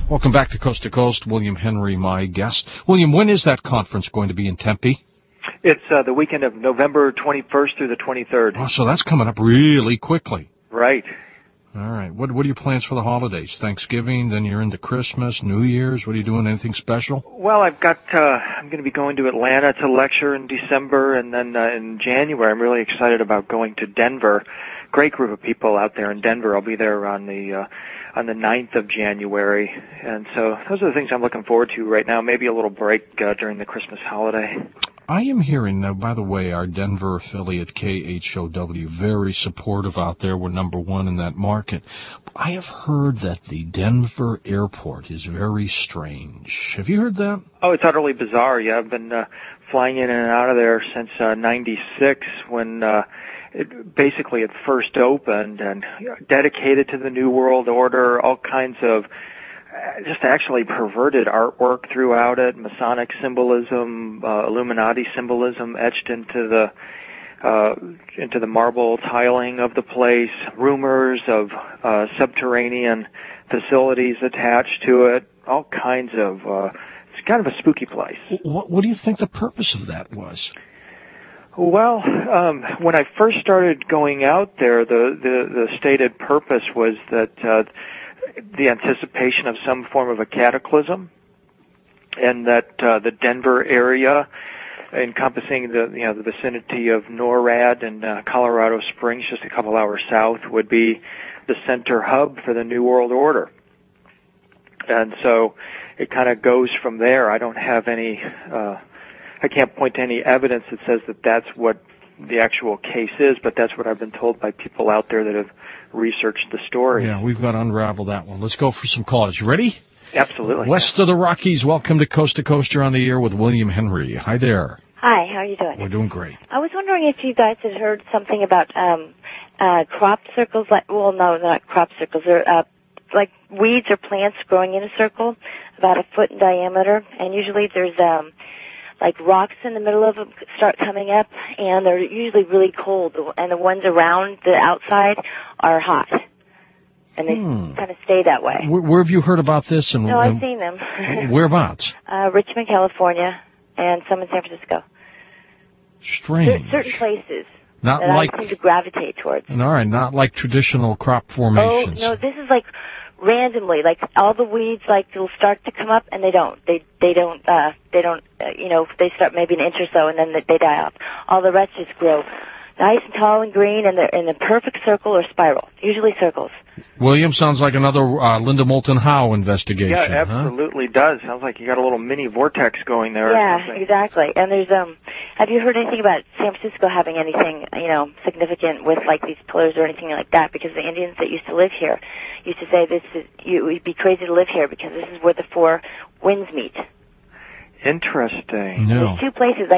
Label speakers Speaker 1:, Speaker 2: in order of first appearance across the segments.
Speaker 1: Welcome back to Coast. William Henry, my guest. William, when is that conference going to be in Tempe?
Speaker 2: It's the weekend of November 21st through the 23rd.
Speaker 1: Oh, so that's coming up really quickly.
Speaker 2: Right.
Speaker 1: All right. What are your plans for the holidays? Thanksgiving, then you're into Christmas, New Year's. What are you doing? Anything special?
Speaker 2: Well, I'm going to be going to Atlanta to lecture in December, and then in January, I'm really excited about going to Denver. Great group of people out there in Denver. I'll be there on the 9th of January, and so those are the things I'm looking forward to right now. Maybe a little break during the Christmas holiday.
Speaker 1: I am hearing now, by the way, our Denver affiliate, KHOW, very supportive out there. We're number one in that market. I have heard that the Denver airport is very strange. Have you heard that?
Speaker 2: Oh, it's utterly bizarre. Yeah, I've been flying in and out of there since 96 when it basically had first opened, and dedicated to the New World Order, all kinds of just actually perverted artwork throughout it, Masonic symbolism, Illuminati symbolism etched into the marble tiling of the place, rumors of subterranean facilities attached to it, all kinds of, it's kind of a spooky place.
Speaker 1: What do you think the purpose of that was?
Speaker 2: Well, when I first started going out there, the stated purpose was that the anticipation of some form of a cataclysm, and that the Denver area, encompassing the vicinity of NORAD and Colorado Springs, just a couple hours south, would be the center hub for the New World Order. And so it kind of goes from there. I don't have any, I can't point to any evidence that says that that's what the actual case is, but that's what I've been told by people out there that have researched the story.
Speaker 1: Yeah, we've got to unravel that one. Let's go for some calls. You ready?
Speaker 2: Absolutely.
Speaker 1: West of the Rockies, welcome to Coast. You're on the air with William Henry. Hi there.
Speaker 3: Hi, how are you doing?
Speaker 1: We're doing great.
Speaker 3: I was wondering if you guys had heard something about crop circles, no, not crop circles. They're like weeds or plants growing in a circle about a foot in diameter, and usually there's like rocks in the middle of them start coming up, and they're usually really cold, and the ones around the outside are hot. And they kind of stay that way.
Speaker 1: Where have you heard about this?
Speaker 3: No, I've seen them.
Speaker 1: Whereabouts?
Speaker 3: Richmond, California, and some in San Francisco.
Speaker 1: Strange.
Speaker 3: Certain places
Speaker 1: not
Speaker 3: that
Speaker 1: like,
Speaker 3: I seem to gravitate towards.
Speaker 1: All right, not like traditional crop formations.
Speaker 3: Oh, no, this is like randomly, like all the weeds, like they'll start to come up, and they don't. They don't. They start maybe an inch or so, and then they die off. All the rest just grow nice and tall and green, and they're in a perfect circle or spiral. Usually circles.
Speaker 1: William, sounds like another Linda Moulton Howe investigation.
Speaker 2: Yeah, absolutely does. Sounds like you got a little mini vortex going there.
Speaker 3: Yeah, exactly. And there's have you heard anything about San Francisco having anything significant with like these pillars or anything like that? Because the Indians that used to live here used to say you'd be crazy to live here because this is where the four winds meet.
Speaker 2: Interesting.
Speaker 1: No.
Speaker 3: There's two places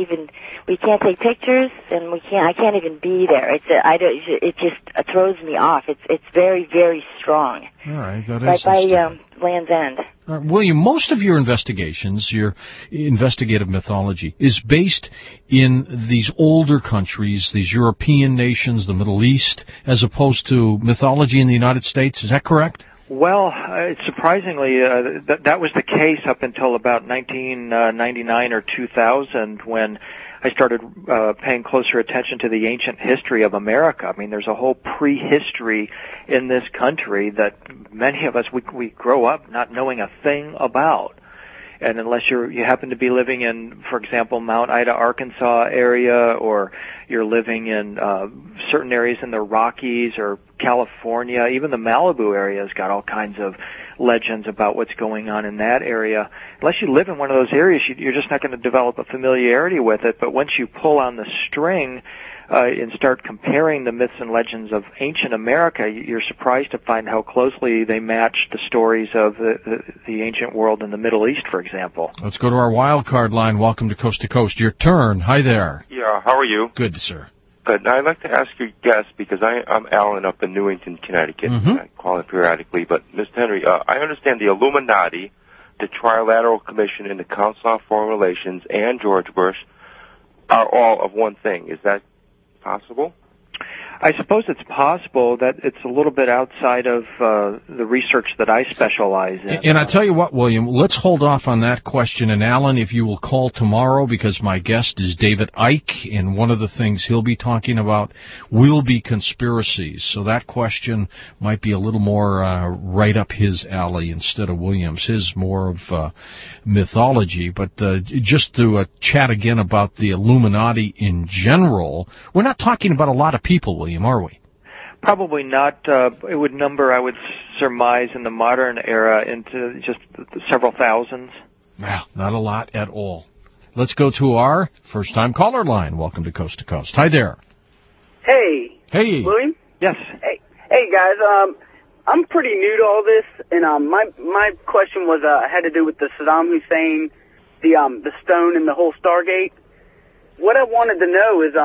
Speaker 3: we can't take pictures, and I can't even be there. It just throws me off. It's very, very strong.
Speaker 1: All right, that is
Speaker 3: right by Land's End.
Speaker 1: William, most of your investigations, your investigative mythology, is based in these older countries, these European nations, the Middle East, as opposed to mythology in the United States. Is that correct?
Speaker 2: Well, surprisingly, that was the case up until about 1999 or 2000 when I started paying closer attention to the ancient history of America. I mean, there's a whole prehistory in this country that many of us, we grow up not knowing a thing about. And unless you happen to be living in, for example, Mount Ida, Arkansas area, or you're living in certain areas in the Rockies or California, even the Malibu area has got all kinds of legends about what's going on in that area. Unless you live in one of those areas, you're just not going to develop a familiarity with it. But once you pull on the string and start comparing the myths and legends of ancient America, you're surprised to find how closely they match the stories of the ancient world in the Middle East, for example.
Speaker 1: Let's go to our wild card line. Welcome to Coast. Your turn. Hi there.
Speaker 4: Yeah, how are you?
Speaker 1: Good, sir.
Speaker 4: Good. Now, I'd like to ask your guest, because I'm Alan up in Newington, Connecticut. I call it periodically. But, Mr. Henry, I understand the Illuminati, the Trilateral Commission, and the Council on Foreign Relations, and George Bush are all of one thing. Is that possible?
Speaker 2: I suppose it's possible that it's a little bit outside of the research that I specialize in.
Speaker 1: And I tell you what, William, let's hold off on that question. And Alan, if you will call tomorrow, because my guest is David Icke, and one of the things he'll be talking about will be conspiracies. So that question might be a little more right up his alley instead of William's. His more of mythology. But just to chat again about the Illuminati in general, we're not talking about a lot of people, William, are we?
Speaker 2: Probably not. It would number, I would surmise, in the modern era into just several thousands.
Speaker 1: Well, not a lot at all. Let's go to our first-time caller line. Welcome to Coast to Coast. Hi there.
Speaker 5: Hey.
Speaker 1: Hey.
Speaker 5: William?
Speaker 2: Yes.
Speaker 5: Hey guys. I'm pretty new to all this, and my question was had to do with the Saddam Hussein, the stone and the whole Stargate. What I wanted to know is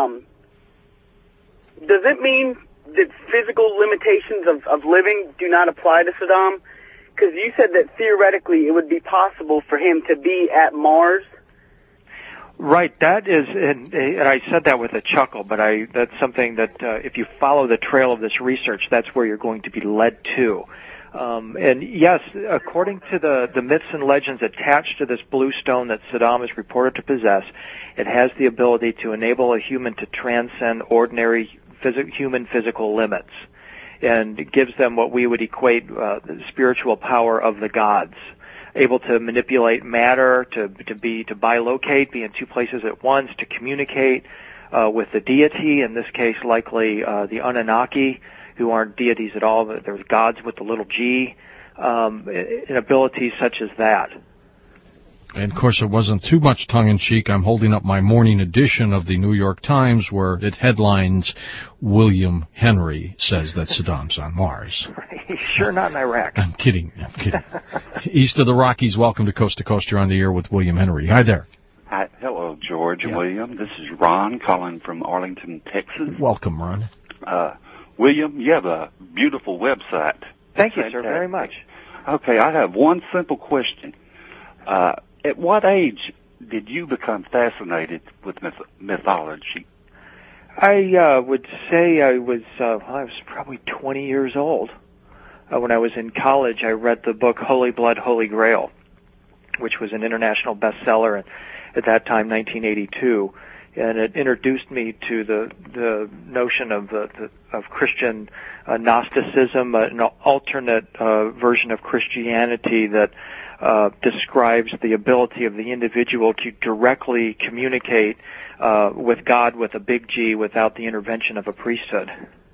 Speaker 5: does it mean that physical limitations of living do not apply to Saddam? Because you said that theoretically it would be possible for him to be at Mars.
Speaker 2: Right, that is, and I said that with a chuckle, but that's something that if you follow the trail of this research, that's where you're going to be led to. And yes, according to the myths and legends attached to this blue stone that Saddam is reported to possess, it has the ability to enable a human to transcend ordinary human physical limits, and it gives them what we would equate the spiritual power of the gods, able to manipulate matter, to bilocate, be in two places at once, to communicate with the deity, in this case likely the Anunnaki, who aren't deities at all, but they're gods with the little g, and abilities such as that.
Speaker 1: And, of course, it wasn't too much tongue-in-cheek. I'm holding up my morning edition of the New York Times where it headlines, William Henry says that Saddam's on Mars.
Speaker 2: He's sure not in Iraq.
Speaker 1: I'm kidding. East of the Rockies, welcome to Coast. You're on the air with William Henry. Hi there.
Speaker 6: Hi. Hello, George and William. This is Ron calling from Arlington, Texas.
Speaker 1: Welcome, Ron.
Speaker 6: William, you have a beautiful website.
Speaker 2: Thank you, sir, very much.
Speaker 6: Okay, I have one simple question. At what age did you become fascinated with mythology?
Speaker 2: I would say I was probably 20 years old. When I was in college, I read the book Holy Blood, Holy Grail, which was an international bestseller at that time, 1982, and it introduced me to the notion of Christian Gnosticism, an alternate version of Christianity that describes the ability of the individual to directly communicate with God with a big G without the intervention of a priesthood.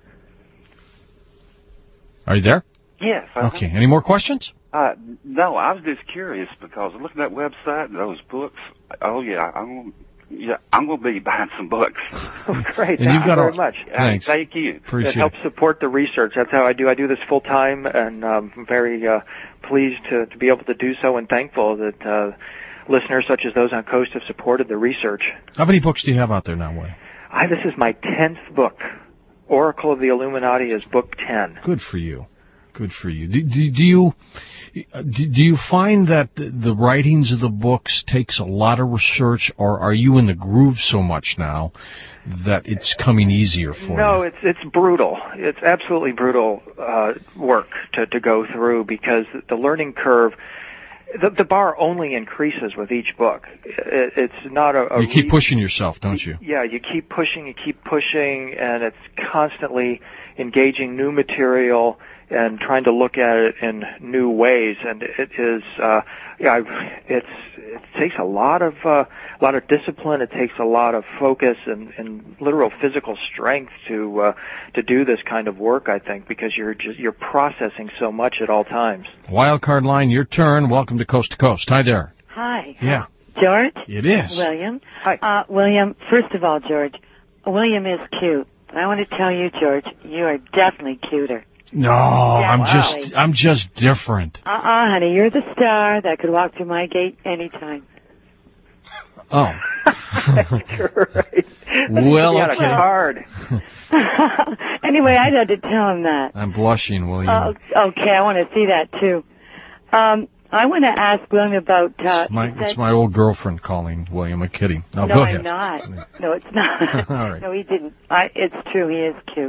Speaker 1: Are you there?
Speaker 6: Yes.
Speaker 1: Okay. Any more questions?
Speaker 6: No, I was just curious because looking at that website and those books, I'm going to be buying some books.
Speaker 2: Great.
Speaker 1: And
Speaker 2: Thank you very much.
Speaker 1: Thanks.
Speaker 6: Thank you.
Speaker 1: Appreciate
Speaker 2: it helps support the research. That's how I do. I do this full time, and I'm very pleased to be able to do so, and thankful that listeners such as those on Coast have supported the research.
Speaker 1: How many books do you have out there now, William?
Speaker 2: This is my 10th book. Oracle of the Illuminati is book 10.
Speaker 1: Good for you. Good for you. Do you find that the writings of the books takes a lot of research, or are you in the groove so much now that it's coming easier for you?
Speaker 2: No, it's brutal. It's absolutely brutal work to go through, because the learning curve, the bar only increases with each book. It's not
Speaker 1: you keep pushing yourself, don't you?
Speaker 2: Yeah, you keep pushing, and it's constantly engaging new material and trying to look at it in new ways, and it is it takes a lot of discipline. It takes a lot of focus and literal physical strength to do this kind of work, I think, because you're processing so much at all times.
Speaker 1: Wildcard line, your turn. Welcome to Coast. Hi there.
Speaker 7: Hi.
Speaker 1: Yeah.
Speaker 7: George?
Speaker 1: It is.
Speaker 7: William?
Speaker 2: Hi.
Speaker 7: William, first of all, George, William is cute. I want to tell you, George, you are definitely cuter.
Speaker 1: No,
Speaker 7: Definitely.
Speaker 1: I'm just different.
Speaker 7: Honey, you're the star that could walk through my gate anytime.
Speaker 1: Oh.
Speaker 2: Right.
Speaker 1: Well,
Speaker 2: okay. Hard.
Speaker 7: Anyway, I had to tell him that.
Speaker 1: I'm blushing, William.
Speaker 7: Okay, I want to see that too. I want to ask William about...
Speaker 1: It's my old girlfriend calling, William. I'm kidding. No,
Speaker 7: no,
Speaker 1: go ahead.
Speaker 7: I'm not. No, it's not.
Speaker 1: All right.
Speaker 7: No, he didn't. It's true, he is cute.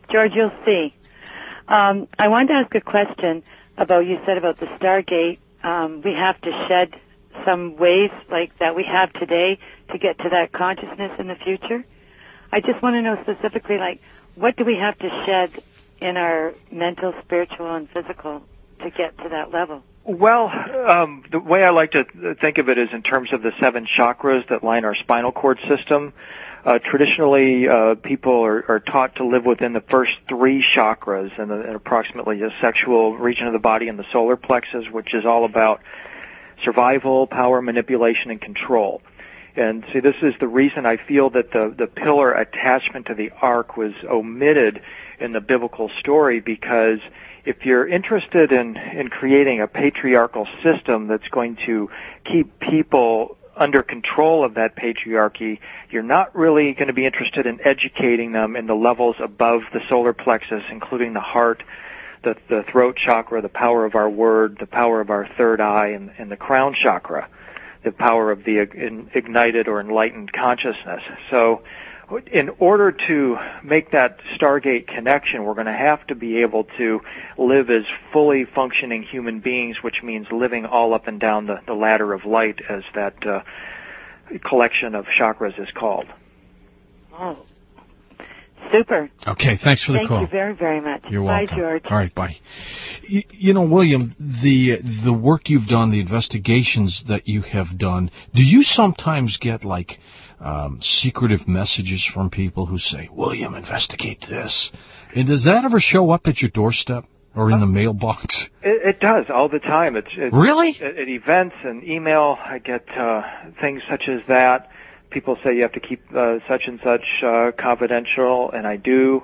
Speaker 7: George, you'll see. I wanted to ask a question about, you said about the Stargate. We have to shed some ways like that we have today to get to that consciousness in the future. I just want to know specifically, like, what do we have to shed in our mental, spiritual, and physical to get to that level?
Speaker 2: Well, the way I like to think of it is in terms of the 7 chakras that line our spinal cord system. Traditionally, people are taught to live within the first 3 chakras and approximately the sexual region of the body and the solar plexus, which is all about survival, power, manipulation, and control. And see, this is the reason I feel that the pillar attachment to the ark was omitted in the biblical story, because if you're interested in creating a patriarchal system that's going to keep people under control of that patriarchy, you're not really going to be interested in educating them in the levels above the solar plexus, including the heart, the throat chakra, the power of our word, the power of our third eye, and the crown chakra, the power of the ignited or enlightened consciousness. So in order to make that Stargate connection, we're going to have to be able to live as fully functioning human beings, which means living all up and down the ladder of light, as that collection of chakras is called.
Speaker 7: Oh, super.
Speaker 1: Okay, thanks for the call.
Speaker 7: Thank you very, very much.
Speaker 1: You're welcome.
Speaker 7: Bye, George.
Speaker 1: All right, bye. You know, William, the work you've done, the investigations that you have done, do you sometimes get like secretive messages from people who say, William, investigate this? And does that ever show up at your doorstep or in the mailbox?
Speaker 2: It does all the time. It's
Speaker 1: really?
Speaker 2: At events and email, I get things such as that. People say you have to keep such and such confidential, and I do.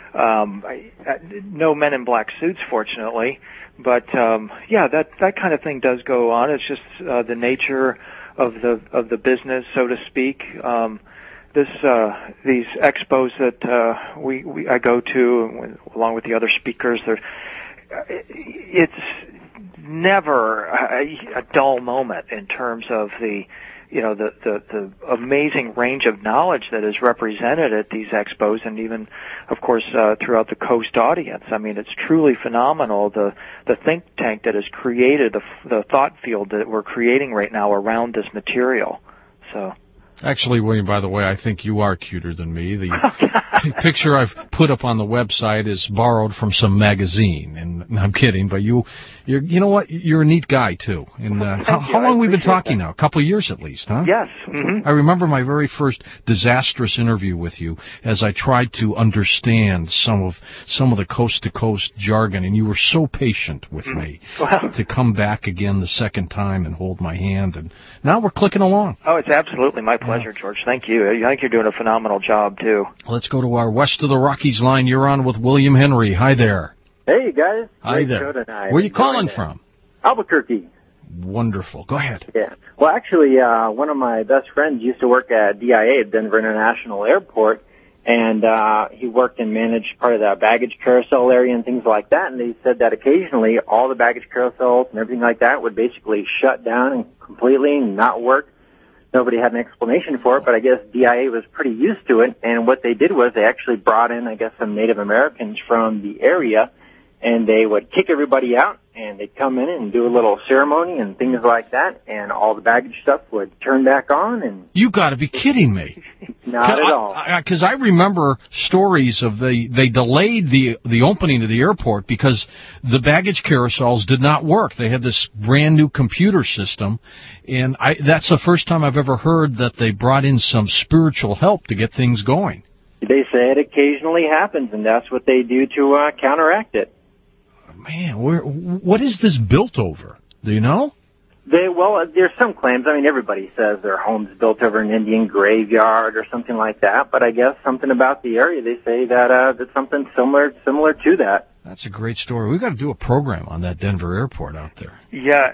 Speaker 2: No men in black suits, fortunately, but yeah, that kind of thing does go on. It's just the nature of the business, so to speak. These expos that I go to, along with the other speakers, it's never a dull moment in terms of the amazing range of knowledge that is represented at these expos, and even, of course, throughout the Coast audience. I mean, it's truly phenomenal, the think tank that has created, the thought field that we're creating right now around this material. So.
Speaker 1: Actually, William, by the way, I think you are cuter than me. The picture I've put up on the website is borrowed from some magazine, and I'm kidding, but you know what? You're a neat guy too. And how long we've been talking now? A couple of years at least, huh?
Speaker 2: Yes. Mm-hmm.
Speaker 1: I remember my very first disastrous interview with you, as I tried to understand some of the coast to coast jargon, and you were so patient with me to come back again the second time and hold my hand, and now we're clicking along.
Speaker 2: Oh, it's absolutely my pleasure, George. Thank you. I think you're doing a phenomenal job too.
Speaker 1: Let's go to our West of the Rockies line. You're on with William Henry. Hi there.
Speaker 8: Hey, guys.
Speaker 1: Hi there. Where are you calling from?
Speaker 8: Albuquerque.
Speaker 1: Wonderful. Go ahead.
Speaker 8: Yeah. Well, actually, one of my best friends used to work at DIA, Denver International Airport, and he worked and managed part of the baggage carousel area and things like that, and they said that occasionally all the baggage carousels and everything like that would basically shut down completely and not work. Nobody had an explanation for it, but I guess DIA was pretty used to it, and what they did was they actually brought in, I guess, some Native Americans from the area, and they would kick everybody out, and they'd come in and do a little ceremony and things like that, and all the baggage stuff would turn back on. And
Speaker 1: you got to be kidding me!
Speaker 8: Not at all.
Speaker 1: Because I remember stories of they delayed the opening of the airport because the baggage carousels did not work. They had this brand new computer system, and that's the first time I've ever heard that they brought in some spiritual help to get things going.
Speaker 8: They say it occasionally happens, and that's what they do to counteract it.
Speaker 1: Man, what is this built over? Do you know?
Speaker 8: There's some claims. I mean, everybody says their home's built over an Indian graveyard or something like that. But I guess something about the area, they say that that's something similar to that.
Speaker 1: That's a great story. We've got to do a program on that Denver airport out there.
Speaker 2: Yeah,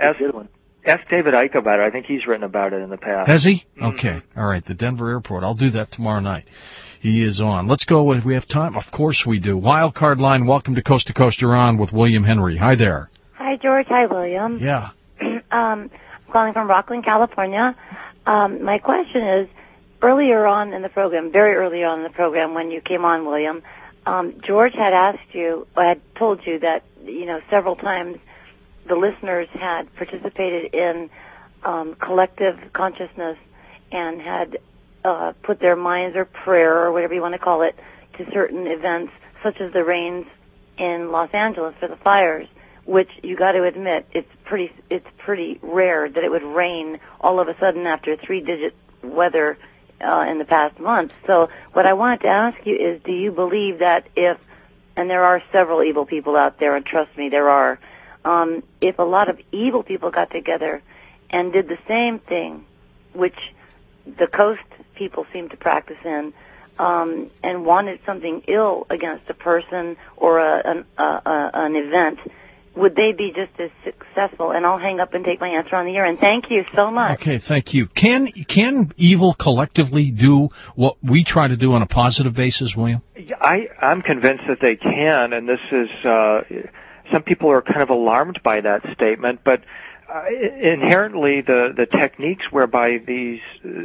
Speaker 2: ask David Icke about it. I think he's written about it in the past.
Speaker 1: Has he? Okay. All right, the Denver airport. I'll do that tomorrow night. He is on. Let's go. We have time? Of course we do. Wildcard line, welcome to Coast You're on with William Henry. Hi there.
Speaker 3: Hi, George. Hi, William.
Speaker 1: Yeah.
Speaker 3: I'm calling from Rockland, California. My question is, earlier on in the program, very early on in the program when you came on, William, George had told you that, several times the listeners had participated in collective consciousness and had put their minds or prayer or whatever you want to call it to certain events, such as the rains in Los Angeles for the fires, which you got to admit it's pretty rare that it would rain all of a sudden after 3-digit weather in the past month. So what I wanted to ask you is, do you believe that and there are several evil people out there, and trust me, there are, if a lot of evil people got together and did the same thing, which the coast people seem to practice in, and wanted something ill against a person or an event, would they be just as successful? And I'll hang up and take my answer on the air. And thank you so much.
Speaker 1: Okay, thank you. Can evil collectively do what we try to do on a positive basis, William?
Speaker 2: I'm convinced that they can, and this is some people are kind of alarmed by that statement, but inherently the techniques whereby these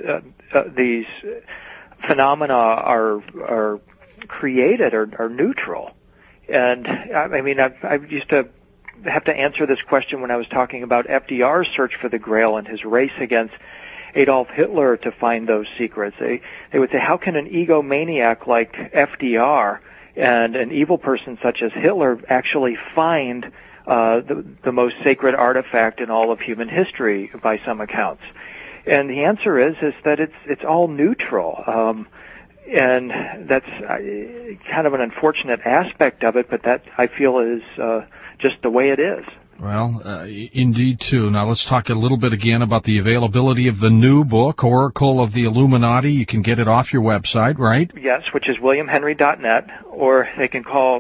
Speaker 2: phenomena are created are neutral. And I mean, I used to have to answer this question when I was talking about FDR's search for the Grail and his race against Adolf Hitler to find those secrets. They would say, how can an egomaniac like FDR and an evil person such as Hitler actually find the most sacred artifact in all of human history by some accounts? And the answer is that it's all neutral. And that's kind of an unfortunate aspect of it, but that I feel is just the way it is.
Speaker 1: Well, indeed, too. Now, let's talk a little bit again about the availability of the new book, Oracle of the Illuminati. You can get it off your website, right?
Speaker 2: Yes, which is williamhenry.net, or they can call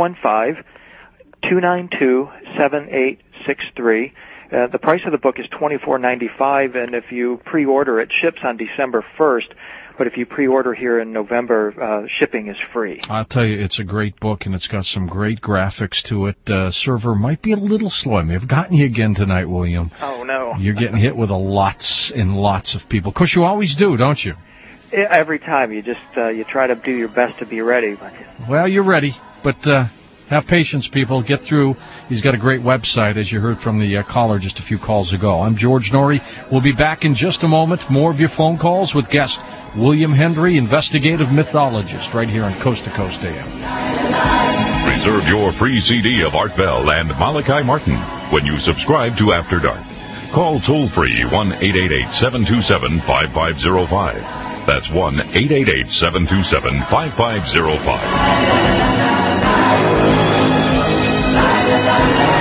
Speaker 2: 615-292-7863. The price of the book is $24.95, and if you pre-order, it ships on December 1st. But if you pre-order here in November, shipping is free.
Speaker 1: I'll tell you, it's a great book, and it's got some great graphics to it. Server might be a little slow. I may have gotten you again tonight, William.
Speaker 2: Oh, no.
Speaker 1: You're getting hit with lots and lots of people. Of course, you always do, don't you?
Speaker 2: Every time. You just you try to do your best to be ready.
Speaker 1: Well, you're ready, but have patience, people. Get through. He's got a great website, as you heard from the caller just a few calls ago. I'm George Norrie. We'll be back in just a moment. More of your phone calls with guest William Hendry, investigative mythologist, right here on Coast to Coast AM.
Speaker 9: Reserve your free CD of Art Bell and Malachi Martin when you subscribe to After Dark. Call toll-free 1-888-727-5505. That's 1-888-727-5505.